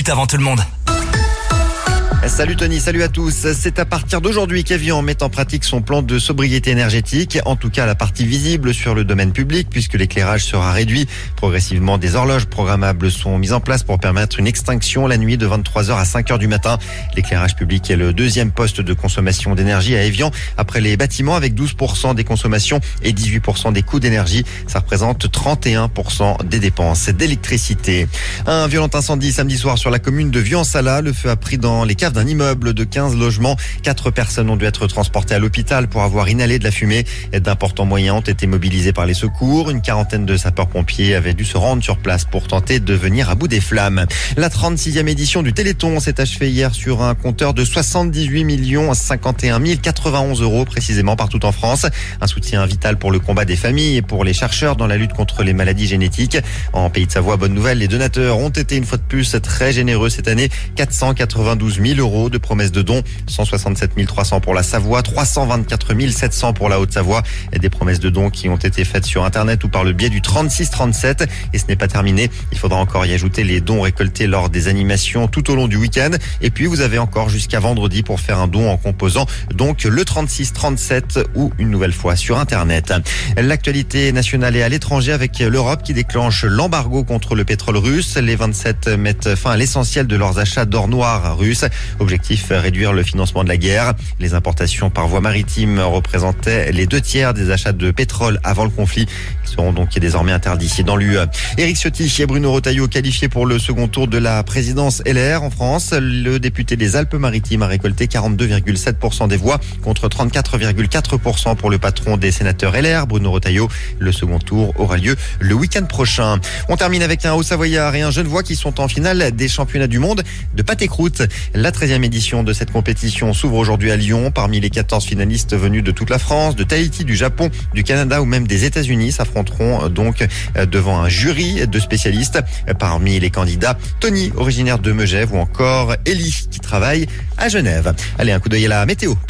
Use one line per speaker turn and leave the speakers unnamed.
Avant tout le monde.
Salut Tony, salut à tous. C'est à partir d'aujourd'hui qu'Evian met en pratique son plan de sobriété énergétique, en tout cas la partie visible sur le domaine public, puisque l'éclairage sera réduit. Progressivement, des horloges programmables sont mises en place pour permettre une extinction la nuit de 23h à 5h du matin. L'éclairage public est le deuxième poste de consommation d'énergie à Evian, après les bâtiments avec 12% des consommations et 18% des coûts d'énergie. Ça représente 31% des dépenses d'électricité. Un violent incendie samedi soir sur la commune de Vian-Sala. Le feu a pris dans les caves d'un immeuble de 15 logements. 4 personnes ont dû être transportées à l'hôpital pour avoir inhalé de la fumée. D'importants moyens ont été mobilisés par les secours. Une quarantaine de sapeurs-pompiers avaient dû se rendre sur place pour tenter de venir à bout des flammes. La 36e édition du Téléthon s'est achevée hier sur un compteur de 78 051 091 euros précisément partout en France. Un soutien vital pour le combat des familles et pour les chercheurs dans la lutte contre les maladies génétiques. En Pays de Savoie, bonne nouvelle, les donateurs ont été une fois de plus très généreux cette année. 492 000 euros de promesses de dons, 167 300 pour la Savoie, 324 700 pour la Haute-Savoie. Des promesses de dons qui ont été faites sur Internet ou par le biais du 3637. Et ce n'est pas terminé. Il faudra encore y ajouter les dons récoltés lors des animations tout au long du week-end. Et puis vous avez encore jusqu'à vendredi pour faire un don en composant donc le 3637 ou une nouvelle fois sur Internet. L'actualité nationale est à l'étranger avec l'Europe qui déclenche l'embargo contre le pétrole russe. Les 27 mettent fin à l'essentiel de leurs achats d'or noir russe. Objectif, réduire le financement de la guerre. Les importations par voie maritime représentaient les 2/3 des achats de pétrole avant le conflit. Ils seront donc désormais interdits dans l'UE. Éric Ciotti et Bruno Retailleau qualifiés pour le second tour de la présidence LR en France. Le député des Alpes-Maritimes a récolté 42,7% des voix contre 34,4% pour le patron des sénateurs LR, Bruno Retailleau. Le second tour aura lieu le week-end prochain. On termine avec un Haut-Savoyard et un Genevois qui sont en finale des championnats du monde de pâte et croûte. La 13e édition de cette compétition s'ouvre aujourd'hui à Lyon. Parmi les 14 finalistes venus de toute la France, de Tahiti, du Japon, du Canada ou même des États-Unis s'affronteront donc devant un jury de spécialistes. Parmi les candidats, Tony, originaire de Megève, ou encore Élie, qui travaille à Genève. Allez, un coup d'œil à la météo.